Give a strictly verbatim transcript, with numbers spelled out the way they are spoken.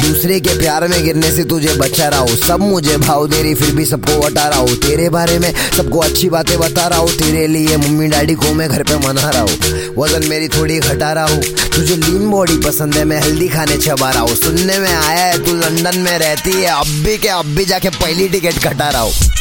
दूसरे के प्यार में गिरने से तुझे बचा रहा हूँ। सब मुझे भाव दे रही फिर भी सबको हटा रहा हूँ। तेरे बारे में सबको अच्छी बातें बता रहा हूँ। तेरे लिए मम्मी डैडी को मैं घर पे मना रहा हूँ। वजन मेरी थोड़ी घटा रहा हूँ। तुझे लीन बॉडी पसंद है, मैं हेल्दी खाने चबा रहा हूँ। सुनने में आया है तू लंदन में रहती है, अब भी के अब भी जाके पहली टिकट कटा रहा हूँ।